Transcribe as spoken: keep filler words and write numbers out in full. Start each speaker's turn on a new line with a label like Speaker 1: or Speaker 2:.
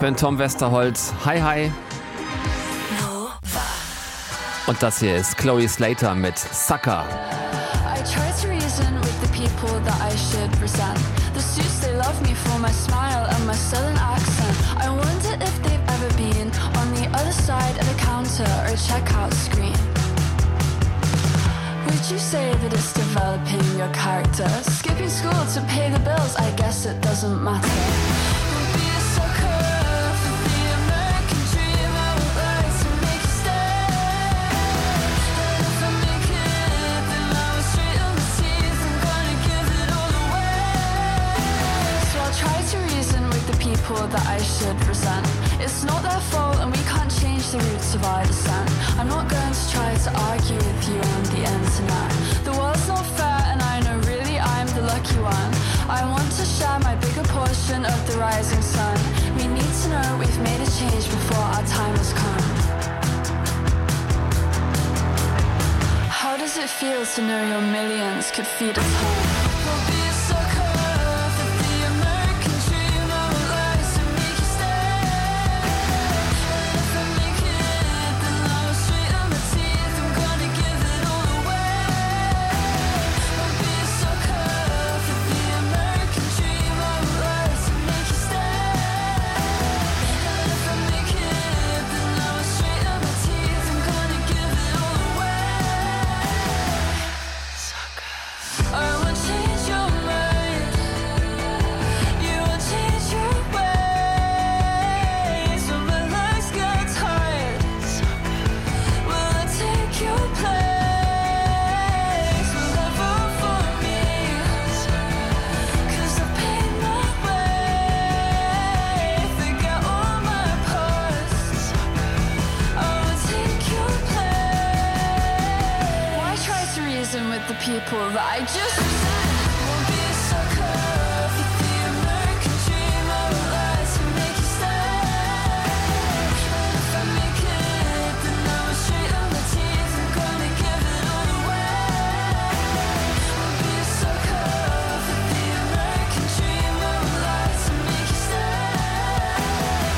Speaker 1: bin Tom Westerholz. Hi, hi. Und das hier ist Chloe Slater mit Sucker.
Speaker 2: I try to reason with the people that I should resent. The suits, they love me for my smile and my southern accent. I wonder if they've ever been on the other side of a counter or a checkout screen. Would you say that it's developing your character? Skipping school to pay the bills, I guess it doesn't matter. We'll be a sucker for the American dream. I would like to make you stay. And if I make it, then I will straighten my teeth. I'm gonna give it all away. So I'll try to reason with the people that I should resent. It's not their fault and we can't change the roots of our descent. I'm not going to try to argue with you on the internet. The world's not fair and I know really I'm the lucky one. I want to share my bigger portion of the rising sun. We need to know we've made a change before our time has come. How does it feel to know your millions could feed us home? We'll be a sucker for the American dream. I would like to make you stay. And if I make it, then I will straighten my teeth. I'm gonna give it all away. We'll be a sucker for the American dream. I would like to make you stay. And if I make it, then I will straighten my teeth. I'm gonna give it all away. Sucker. I won't change your mind. You won't change your ways. When my legs get tired, will I take your place? Will I vote for me? 'Cause I paid my way. Forget all my past. I will take your place. Why try to reason with the people that I just resent?